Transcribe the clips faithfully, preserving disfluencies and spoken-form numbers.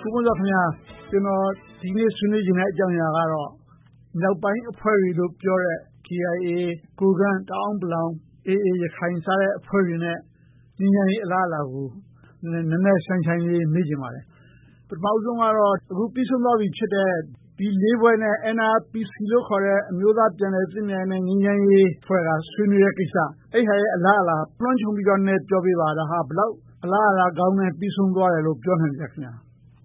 ကိုမိုးဇော်ခင်များ ကျနော်ဒီနေ့ဆွေးနွေးချင်တဲ့အကြောင်းအရာကတော့မြောက်ပိုင်းအဖွဲ့တွေလို့ပြောတဲ့ ကေအိုင်အေ၊ ကိုးကန့်၊ တအောင်းပလောင်၊ အေအေ ရခိုင်စတဲ့အဖွဲ့တွေနဲ့ ငြိမ်းချမ်းရေးအလားအလာကို နက်နက်ရှိုင်းရှိုင်းလေး မေးချင်ပါတယ်။ ပထမဦးဆုံးကတော့ အခုပြီးဆုံးသွားပြီဖြစ်တဲ့ ဒီလေးဖွဲ့နဲ့ အင်န်အာအယ်လ်ပီစီ လို့ခေါ်တဲ့ အမျိုးသားပြန်လည်သင့်မြတ်ရေးနဲ့ ငြိမ်းချမ်းရေးအဖွဲ့က ဆွေးနွေးတဲ့ကိစ္စ။ အဲဒီဟာရဲ့ အလားအလာ လွှမ်းခြုံပြီးတော့ ပြောပေးပါ။ ဒါဟာ ဘယ်လောက်အလားအလာကောင်းနဲ့ ပြီးဆုံးသွားတယ်လို့ ပြောနိုင်မလဲ။ဒီကနေ့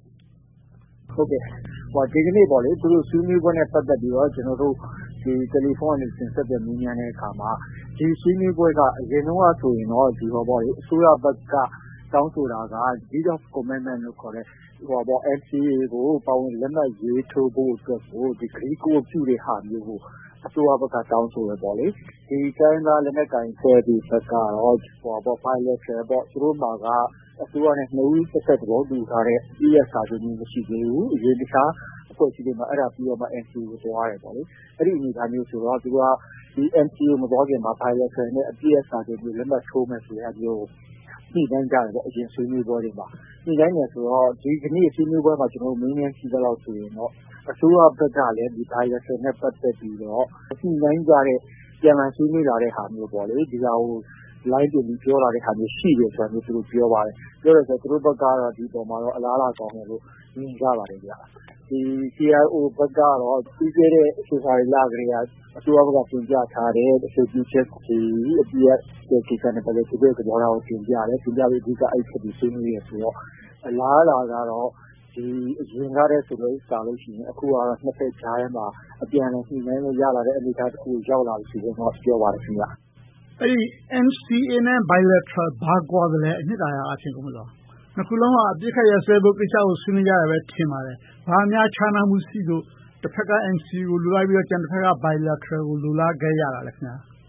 သူတို့ဆွေးနွေးပွဲနဲ့ ပတ်သက်ပြီးတော့ ကျနော်တို့ တယ်လီဖုန်းကနေ ဆက်သွယ်မေးမြန်းတဲ့အခါမှာ ဒီဆွေးနွေးပွဲက အရင်တုန်းကဆိုရင်တော့ အစိုးရဘက်က တောင်းဆိုတာက Deed of Commitment လို့ခေါ်တဲ့ အန်စီအေ ကို ပါဝင်လက်မှတ်ရေးထိုးဖို့အတွက်ကို ကတိကဝတ်ပြုတဲ့ဟာမျိုးကို အစိုးရဘက်က တောင်းဆိုတယ်။ ဒီတိုင်းရင်းသားလက်နက်ကိုင်အဖွဲ့တွေဘက်ကတော့ Bilateral သူတို့မှာက အစိုးရနဲ့ နှစ်ဦးသက်သက်သဘောတူထားတဲ့ အပစ်ရပ်စာချုပ်မျိုး မရှိသေးဘူး။ အရင်တခြားအဖွဲ့အစည်းတွေမှာ အဲဒါပြီးတော့မှ အန်စီအေ ကို သွားတယ်။ အဲဒီအနေအထားမျိုးဆိုတော့ သူက အန်စီအေ ကို မသွားခင်မှာ Bilateral နဲ့ အပစ်ရပ်စာချုပ်မျိုး လက်မှတ်ထိုးမယ်ဆိုတဲ့ဟာမျိုးကို ညှိနှိုင်းကြတယ်။ အရင်ဆွေးနွေးပွဲတွေမှာ။ ညှိနှိုင်းတယ်ဆိုတော့ ဒီကနေ့ဆွေးနွေးပွဲမှာ ကျနော်တို့ မေးမြန်းကြည့်သလောက်ဆိုရင်တော့ အစိုးရဘက်ကလည်း Bilateral နဲ့ ပတ်သက်ပြီးတော့ ညှိနှိုင်းကြတဲ့ ပြန်လှန်ဆွေးနွေးလာတဲ့ဟာမျိုး ဒီဟာကို လိုင်းတွင်ပြီးပြောလာတဲ့ဟာမျိုး ရှိတယ်ဆိုတာမျိုး သူတို့ပြောပါတယ်။ ပြောတယ်ဆိုတော့ သူတို့ဘက်ကတော့ ဒီအပေါ်မှာတော့ အလားအလာကောင်းတယ်လို့ မြင်ကြပါတယ်။ ဒီ ကေအိုင်အို ဘက်ကတော့ ပြီးခဲ့တဲ့ ဖေဖေါ်ဝါရီလကတည်းက အစိုးရဘက်က တင်ပြထားတဲ့ အဆိုပြုချက်တွေ၊ အပစ်ရပ်ကိစ္စနဲ့ ပတ်သက်ပြီး သူတို့ရဲ့သဘောထားကို တင်ပြတယ်။ တင်ပြပြီး အဓိက အဲဒီအချက်တွေကို ဆွေးနွေးတယ်ဆိုတော့ အလားအလာကတော့ အရင်ကထက်စာရင် အခုကတော့ နှစ်ဘက်ကြားထဲမှာ အပြန်အလှန်ညှိနှိုင်းလို့ရလာတဲ့ အနေအထားတခုကို ရောက်လာပြီလို့ ပြောပါတယ်။အဲဒီ အန်စီအေ နဲ့ Bilateral ဘာကွာသလဲ။ အနှစ်သာရအားဖြင့်။ နှစ်ခုစလုံးက အပစ်အခတ်ရပ်စဲဖို့ကိစ္စကို ဆွေးနွေးကြတယ် ထင်ပါတယ်။ ဘာများခြားနားမှုရှိလို့ တဘက်က အန်စီအေ ကို လိုလားပြီးတော့ ကျန်တဘက်က Bilateral ကို လိုလားခဲ့ကြတာလဲ။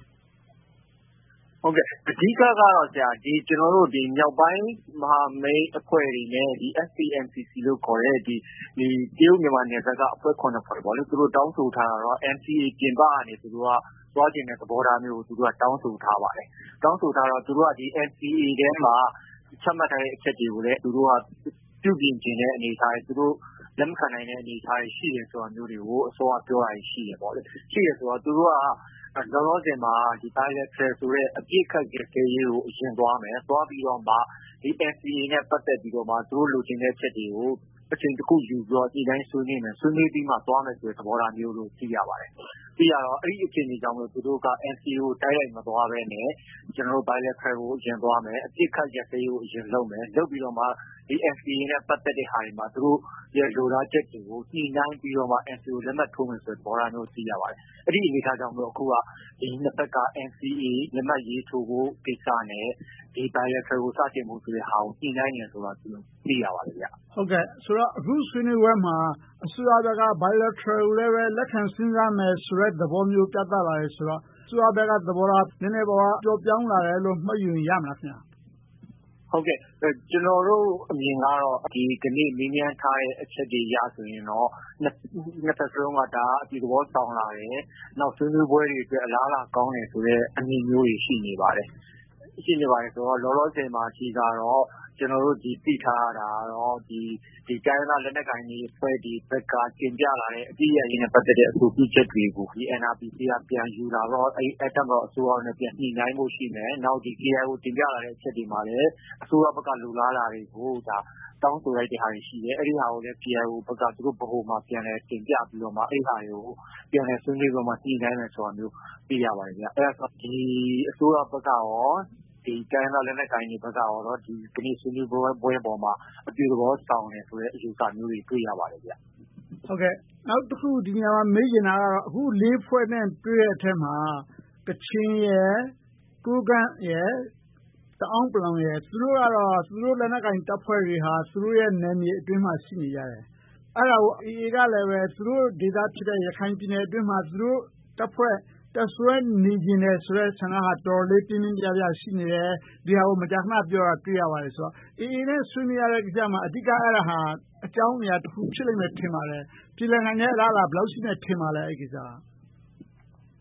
အဓိကတော့ ကျနော်တို့ မြောက်ပိုင်းမဟာမိတ်အဖွဲ့တွေနဲ့ အက်ဖ်စီအမ်စီစီ လို့ခေါ်တဲ့ တရုတ်-မြန်မာနယ်စပ်က အဖွဲ့ ဖွဲ့ သူတို့တောင်းဆိုထားတာကတော့ အန်စီအေ ပြင်ပကနေ သွားချင်တဲ့သဘောထားမျိုးကို သူတို့က တောင်းဆိုထားပါတယ်။ တောင်းဆိုထားတော့ သူတို့က အန်စီအေ ထဲမှာ ချမှတ်ထားတဲ့အချက်တွေကိုလည်း သူတို့က ပြုပြင်ချင်တဲ့အနေအထားတွေ၊ သူတို့လက်မခံနိုင်တဲ့ အနေအထားတွေ ရှိတယ်ဆိုတာမျိုးတွေကို အစောကပြောတာတွေ ရှိတယ်။ ရှိတယ်ဆိုတော့ သူတို့က လောလောဆယ်မှာ Bilateral ဆိုတဲ့ အပစ်အခတ်ရပ်စဲရေးကို အရင်သွားမယ်။ သွားပြီးတော့မှ အန်စီအေ နဲ့ ပတ်သက်ပြီးတော့ သူတို့လိုချင်တဲ့အချက်တွေကို အချိန်တခုယူပြီးတော့ ညှိနှိုင်းဆွေးနွေးမယ်။ ဆွေးနွေးပြီးမှ သွားမယ်ဆိုတဲ့ သဘောထားမျိုးလို့ သိရပါတယ်။ သိရတော့ အဲဒီအခြေအနေကြောင့် သူတို့က အန်စီအေ ကို တိုက်ရိုက်မသွားဘဲနဲ့ Bilateral ကို အရင်သွားမယ်။ အပစ်အခတ်ရပ်စဲရေးကို အရင်လုပ်မယ်။ လုပ်ပြီးတော့မှ အန်စီအေ နဲ့ ပတ်သက်တဲ့ဟာတွေမှာ သူတို့ရဲ့ လိုလားချက်တွေကို ညှိနှိုင်းပြီးတော့မှ အန်စီအေ ကို လက်မှတ်ထိုးမယ်ဆိုတဲ့ သဘောထားမျိုး သိရပါတယ်။ အဲဒီအနေအထားကြောင့် အခုက နှစ်ဘက်က အန်စီအေ လက်မှတ်ရေးထိုးဖို့ကိစ္စနဲ့ Bilateral ကို စတင်ဖို့ဆိုတဲ့ဟာကို ညှိနှိုင်းတယ်ဆိုတာကို သိရပါတယ်။ဆိုတော့ အခုဆွေးနွေးပွဲမှာ အစိုးရဘက်က Bilateral ကိုလည်း လက်ခံစဉ်းစားမယ်ဆိုတဲ့ သဘောမျိုး ပြသလာတယ်ဆိုတော့ အစိုးရဘက်က သဘောထား နည်းနည်းပါးပါး ပျော့ပျောင်းလာတယ်လို့ မှတ်ယူရင် ရမလား။ကျနော်တို့အမြင်ကတော့ ဒီကနေ့ မေးမြန်းထားတဲ့ အချက်တွေအရဆိုရင်တော့ နှစ်ဘက်စလုံးက ဒါက အပြုသဘောဆောင်လာတယ်။ နောက်ဆွေးနွေးပွဲတွေအတွက် အလားအလာကောင်းတယ်ဆိုတဲ့ အမြင်မျိုးတွေ ရှိနေပါတယ်။ ရှိနေပါတယ်ဆိုတော့ လောလောဆယ်မှာတော့ ကျနော်တို့ သိထားရတာကတော့ တိုင်းရင်းသားလက်နက်ကိုင်အဖွဲ့တွေဘက်က တင်ပြလာတဲ့ အပစ်ရပ်ရေးနဲ့ ပတ်သက်တဲ့ အဆိုပြုချက်တွေကို အန်အာအယ်လ်ပီစီ က ပြန်ယူလာတော့ တပ်မတော်အစိုးရနဲ့ ပြန်ညှိနှိုင်းဖို့ရှိမယ်။ နောက် ကေအိုင်အို တင်ပြလာတဲ့အချက်တွေမှာလည်း အစိုးရဘက်က လိုလားတာတွေကို တောင်းဆိုလိုက်တဲ့ဟာတွေ ရှိတယ်။ အဲဒါကိုလည်း ကေအိုင်အိုဘက်က သူတို့ဗဟိုမှာ ပြန်လည်တင်ပြပြီးတော့မှ အဲဒါတွေကို ပြန်လည်ဆွေးနွေးပြီးတော့ ညှိနှိုင်းမယ်ဆိုတာမျိုး သိရပါတယ်။ အဲဒါဆိုတော့ အစိုးရဘက်ကရော တိုင်းရင်းသားလက်နက်ကိုင်တွေဘက်ကရော ဒီကနေ့ ဆွေးနွေးပွဲပေါ်မှာ အပြုသဘောဆောင်တယ်ဆိုတဲ့ အယူအဆမျိုးတွေ တွေ့ရပါတယ်။နောက်တခု ဒီနေရာမှာ မေးချင်တာကတော့ အခုလေးဖွဲ့နဲ့ တွေ့တဲ့အထဲမှာ ကချင်၊ ကိုးကန့်၊ တအောင်းပလောင် သူတို့ကတော့ သူတို့လက်နက်ကိုင်တပ်ဖွဲ့တွေဟာ သူတို့ရဲ့ နယ်မြေအတွင်းမှာ ရှိနေကြတယ်။ အဲဒါကို အေအေ ကလည်း သူတို့ဒေသဖြစ်တဲ့ ရခိုင်ပြည်နယ်အတွင်းမှာ သူတို့တပ်ဖွဲ့ တပ်စွဲနေချင်တယ်ဆိုတဲ့ ဆန္ဒဟာ တော်တော်လေး ပြင်းပြင်းပြပြ ရှိနေတယ်။ ဒီဟာကို မကြာခဏပြောတာ တွေ့ရပါတယ်ဆိုတော့ အေအေ နဲ့ ဆွေးနွေးရတဲ့ကိစ္စမှာ အဓိက အဲဒါဟာ အကြောင်းအရာတခု ဖြစ်လိမ့်မယ် ထင်ပါတယ်။ ပြေလည်နိုင်တဲ့ အလားအလာ ဘယ်လောက်ရှိမယ် ထင်ပါသလဲ။ အဲဒီကိစ္စက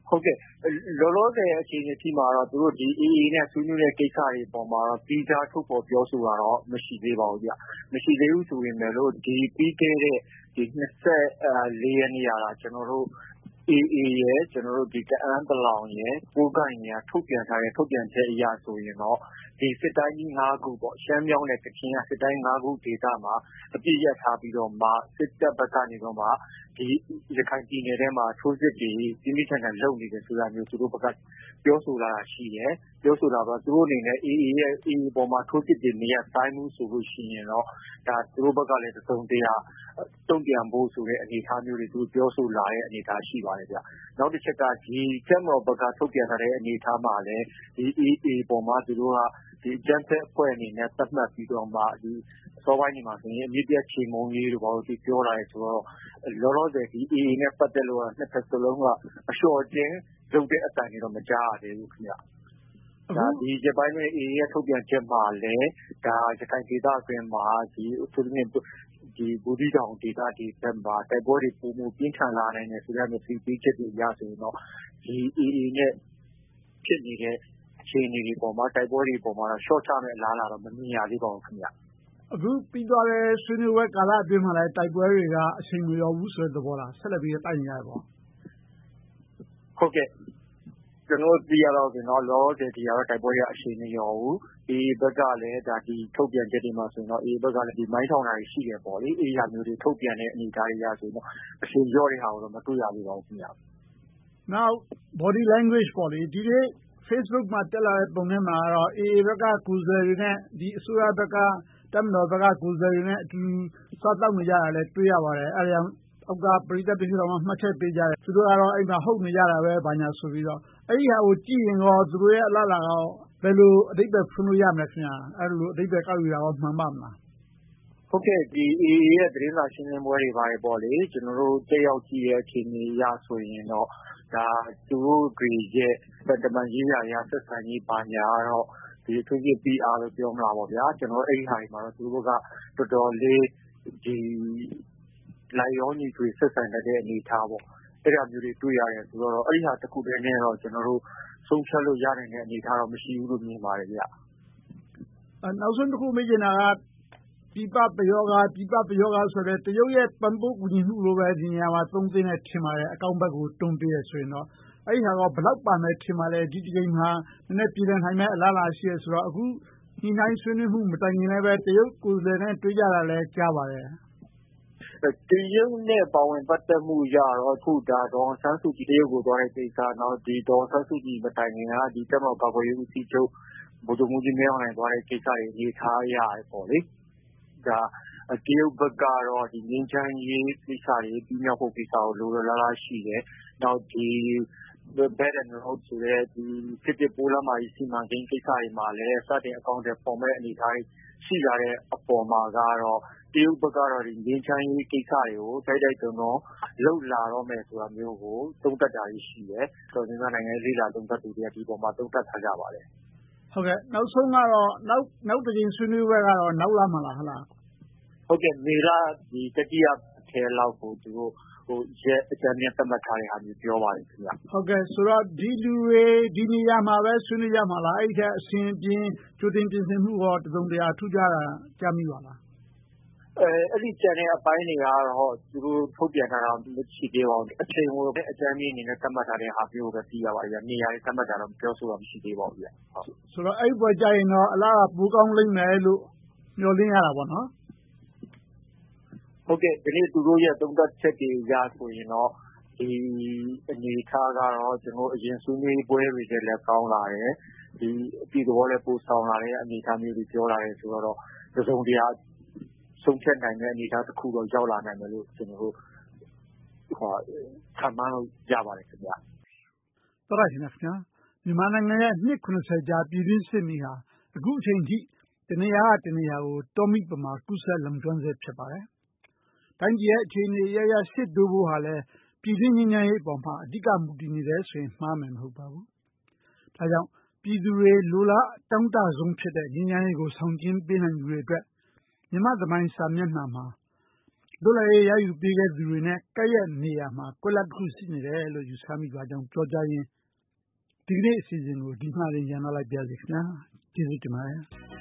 ဟုတ်ကဲ့လောလောဆယ်အခြေအနေထိမှာတော့သူတို့ဒီ အေအေ နဲ့ဆွေးနွေးတဲ့ကိစ္စတွေပေါ်မှာတော့ပြီးသားထုတ်ပေါ်ပြောဆိုတာတော့မရှိသေးပါဘူးဗျမရှိသေးဘူးဆိုရင်လည်းဒီပြီးခဲ့တဲ့ဒီနှစ်၄ရက်နေ့ရတာကျွန်တော်တို့ အေအေ ရဲ့ကျွန်တော်တို့ဒီတအန်းပလောင်ရဲ့ကိုးကန့်ရဲ့ထုတ်ပြန်ထားတဲ့ထုတ်ပြန်ချက်အရဆိုရင်တော့ဒီစစ်တိုင်းကြီး၅ခုပေါ့ရှမ်းမြောင်းနဲ့ကချင်ကစစ်တိုင်း၅ခုဒေသမှာအပြည့်ရထားပြီးတော့မှစစ်တပ်ဘက်ကနေတော့မှဒီရခိုင်ပြည်နယ်ထဲမှာထိုးစစ်တွေပြင်းပြထန်ထန်လုပ်နေတယ်ဆိုတာမျိုးသူတို့ဘက်ကပြောဆိုလာတာရှိတယ်ပြောဆိုတာကသူတို့အနေနဲ့ အေအေ ရဲ့ အေအေ ပေါ်မှာထိုးစစ်တွေနေရတိုင်းမှုဆိုလို့ရှိရင်တော့ဒါသူတို့ဘက်ကလည်းသုံးတရားတုံ့ပြန်ဖို့ဆိုတဲ့အနေအထားမျိုးတွေသူပြောဆိုလာတဲ့အနေအထားရှိပါတယ်ဗျနောက်တစ်ချက်ကဒီကျက်မော်ဘက်ကထုတ်ပြန်ထားတဲ့အနေအထားမှာလည်းဒီ အေအေ ပေါ်မှာသူတို့ကဒီကျန်းဖက်အဖွဲ့အနေနဲ့သတ်မှတ်ပြီးတော့မှဒီအစောပိုင်းဒီမှာဆိုရင်အမြင့်ပြတ်ချေမုံလေးတို့ဘာလို့ဒီပြောလာရဲဆိုတော့လောလောဆယ်ဒီ အေအေ နဲ့ပတ်သက်လို့နှစ်ဖက်စလုံးကအလျှော့ကျင်းလုပ်တဲ့အတန်တွေတော့မကြားရသေးဘူးခင်ဗျဒါဒီဂျပန်နဲ့ အေအေ ရဲ့ထုတ်ပြန်ချက်မှာလည်းဒါရခိုင်ဒေသအတွင်းမှာဒီသူတို့ဒီဘူဒီတောင်ဒေသဒီဘက်မှာတိုက်ပွဲတွေပုံမှုပြင်းထန်လာနိုင်တယ်ဆိုတဲ့မျိုးသိပေးချက်တွေရဆိုရင်တော့ဒီ အေအေ နဲ့ဖြစ်နေတဲ့အခြေအနေတွေပေါ်မှာတိုက်ပွဲတွေပေါ်မှာတော့ short ချမဲ့အလားအလာတော့မမြင်ရသေးပါဘူးခင်ဗျအခုပြီးသွားတဲ့ဆွေးနွေးပွဲကာလအတွင်းမှာလည်းတိုက်ပွဲတွေကအချိန်မလျော်ဘူးဆိုတဲ့သဘောလားဆက်လက်ပြီးတိုက်နေရတော့ဟုတ်ကဲ့ကျွန်တော်သိရတော့ဆိုတော့လောဆယ်ဒီကတော့တိုက်ပွဲတွေအချိန်မလျော်ဘူးအေအေဘက်ကလည်းဒါဒီထုတ်ပြန်ချက်တွေမှာဆိုရင်တော့အေအေဘက်ကလည်းဒီမိုင်းထောင်တာတွေရှိတယ်ပေါ့လေအေအေဟာမျိုးတွေထုတ်ပြန်တဲ့အနေအထားတွေရဆိုရင်တော့အချိန်လျော့တဲ့ဟာကိုတော့မတွေ့ရသေးပါဘူးခင်ဗျနောက် body language ပေါ့လေဒီနေ့ Facebook မှာတက်လာတဲ့ပုံထဲမှာတော့ အေအေ ဘက်ကကိုယ်စားလှယ်တွေနဲ့ဒီအစိုးရဘက်ကတပ်မတော်ဘက်ကကိုယ်စားလှယ်တွေနဲ့အတူစားတောက်နေကြတာလည်းတွေ့ရပါတယ်အဲဒါကြောင့်အောက်ကပရိသတ်တွေတော့မှတ်ချက်ပေးကြတယ်သူတို့ကတော့အိမ်မှာဟုတ်နေကြတာပဲဘာညာဆိုပြီးတော့အဲ့ဒီဟာကိုကြည့်ရင်တော့သူတို့ရဲ့အလားအလာကဘယ်လိုအဓိပ္ပာယ်ဖွင့်လို့ရမလဲခင်ဗျာအဲ့လိုအဓိပ္ပာယ်ကောက်ယူတာတော့မှန်ပါမလားဟုတ်ကဲ့ဒီ အေအေ ရဲ့သတင်းစာရှင်းလင်းပွဲတွေပါတယ်ပေါ့လေကျွန်တော်တို့တက်ရောက်ကြည့်တဲ့အခြေအနေအရဆိုရင်တော့ဒါသူတို့တွေရဲ့တမန်ရေးရာရဆက်ဆံရေးပါညာတော့ဒီသူကြီး ပီအာ လို့ပြောမလားပေါ့ဗျာကျွန်တော်အဲ့ဒီဟာတွေမှာတော့သူတို့ကတော်တော်လေးဒီလိုက်ရောညီတွေဆက်ဆံတဲ့အနေအထားပေါ့အဲ့ဒါမျိုးတွေတွေ့ရတယ်ဆိုတော့အဲ့ဒီဟာတစ်ခုတည်းနဲ့တော့ကျွန်တော်တို့ဆုံးဖြတ်လို့ရနိုင်တဲ့အနေအထားတော့မရှိဘူးလို့မြင်ပါတယ်ဗျအဲနောက်ဆုံးတစ်ခုမေးချင်တာကပြပပယောဂပြပပယောဂဆိုတဲ့တရုတ်ရဲ့ပံ့ပိုးကူညီမှုလိုပဲဒီနေရာမှာသုံးသင်းနဲ့ထင်ပါတယ်အကောင့်ဘက်ကိုတွန်းပေးရဆိုရင်တော့အဲ့ဒီဟာကဘယ်လောက်ပါမယ်ထင်ပါလဲဒီဒီကိန်းမှာနည်းနည်းပြည်လည်နိုင်မဲ့အလားအလာရှိရဆိုတော့အခုဒီနိုင်ဆွေးနွေးမှုမတိုင်ခင်လည်းပဲတရုတ်ကိုယ်စားလှယ်နဲ့တွေ့ကြတာလည်းကြားပါတယ်တရုတ်နဲ့ပါဝင်ပတ်သက်မှုရတော့ခုဒါဒေါ်ဆန်းစုကြည်တရုတ်ကိုသွားတဲ့ကိစ္စနောက်ဒီဒေါ်ဆန်းစုကြည်မတိုင်ခင်ကဒီတက်မောက်ကာကွယ်ရေးဦးစီးချုပ်ဗိုလ်ချုပ်မှူးကြီးမင်းအောင်လှိုင်သွားတဲ့ကိစ္စတွေနေထားရတယ်ပေါ့လေဒါတရုတ်ဘက်ကတော့ဒီငင်းချမ်းရေးကိစ္စတွေပြီးမြောက်ဖို့ကိစ္စကိုလိုလိုလားလားရှိတယ်နောက်ဒီ Belt and Road ဆိုတဲ့ဒီဖြစ်ဖြစ်ပိုးလမ်းမကြီးစီမံကိန်းကိစ္စတွေမှာလည်းစတင်အကောင့်တွေပေါ်မဲ့အနေအထားရှိလာတဲ့အပေါ်မှာကတော့တရုတ်ဘက်ကတော့ဒီငင်းချမ်းရေးကိစ္စတွေကိုတိုက်တိုက်တုံတုံလှုပ်လာတော့မယ်ဆိုတာမျိုးကိုသုံးသပ်တာရှိတယ်ဆိုတော့မြန်မာနိုင်ငံလေးလာသုံးသပ်သူတွေကဒီပေါ်မှာသုံးသပ်ထားကြပါတယ်ဟုတ်ကဲ့နောက်ဆုံးကတော့နောက်နောက်တစ်ချိန်ဆွေးနွေးပွဲကတော့နောက်လာမှာလားဟုတ်လားဟုတ်ကဲ့မေလဒီတတိယထဲလောက်ကိုသူတို့ဟိုရဲအကြမ်းနဲ့သတ်မှတ်ထားတဲ့ဟာမျိုးပြောပါတယ်ခင်ဗျဟုတ်ကဲ့ဆိုတော့ဒီလူတွေဒီနေရာမှာပဲဆွေးနွေးကြမှာလားအဲ့ဒီအစဉ်ပြင်းကြိုတင်ပြင်ဆင်မှုရောတစုံတရာထူးခြားတာကြားမိပါလားအဲအဲ့ဒီကျန်တဲ့အပိုင်းတွေကတော့သူတို့ထုတ်ပြန်ထားတာမရှိသေးပါဘူးအချိန်ကိုပဲအကြမ်းမြင့်အနေနဲ့သတ်မှတ်ထားတဲ့ဟာမျိုးပဲသိရပါတယ်နေရာတွေသတ်မှတ်တာတော့ပြောဆိုတာမရှိသေးပါဘူးဗျဟုတ်ဆိုတော့အဲ့ဒီပေါ်ကြရင်တော့အလားပိုကောင်းလိမ့်မယ်လို့မျှော်လင့်ရတာပေါ့နော်ဟုတ်ကဲ့ဒီနေ့သူတို့ရဲ့သုံးသပ်ချက်တွေရဆိုရင်တော့ဒီအနေထားကတော့ကျွန်တော်အရင်ဆွေးနွေးပွဲတွေလည်းကောင်းလာတယ်ဒီအပြည်တော်လည်းပို့ဆောင်လာတဲ့အနေအထားမျိုးတွေပြောလာတယ်ဆိုတော့တစုံတရာဆုံးဖြတ်နိုင်တဲ့အနေအထားတစ်ခုတော့ရောက်လာနိုင်တယ်လို့ကျွန်တော်တို့ဟောခံမှန်းလို့ရပါတယ်ခင်ဗျာတော်ရရှင်ခင်ဗျာမြန်မာနိုင်ငံရဲ့နှစ်၇၀ကြာပြည်တွင်းစစ်မီဟာအခုအချိန်ထိတနေရာတနေရာကိုတောမိပမာကူးဆက်လုံကျွမ်းဆဲဖြစ်ပါတယ်တိုင်းပြည်ရဲ့အခြေအနေရရရှစ်တိုးဖို့ဟာလည်းပြည်တွင်းငြိမ်းချမ်းရေးအပေါ်မှာအဓိကမူတည်နေတယ်ဆိုရင်မှားမယ်မဟုတ်ပါဘူးဒါကြောင့်ပြည်သူတွေလိုလားတောင့်တဆုံးဖြစ်တဲ့ငြိမ်းချမ်းရေးကိုဆောင်ကျဉ်ပေးနိုင်သူတွေအတွက်မြန်မာသမိုင်းစာမျက်နှာမှာလွတ်လပ်ရေးရယူပေးခဲ့သူတွေနဲ့ကပ်လျက်နေရာမှာကွက်လပ်တခုရှိနေတယ်လို့ယူဆမိပါကြောင်းပြောကြားရင်းဒီကနေ့အစီအစဉ်ကိုဒီမှာတင်ရန်တော့လိုက်ပါရစေခင်ဗျာကျေးဇူးတင်ပါတယ်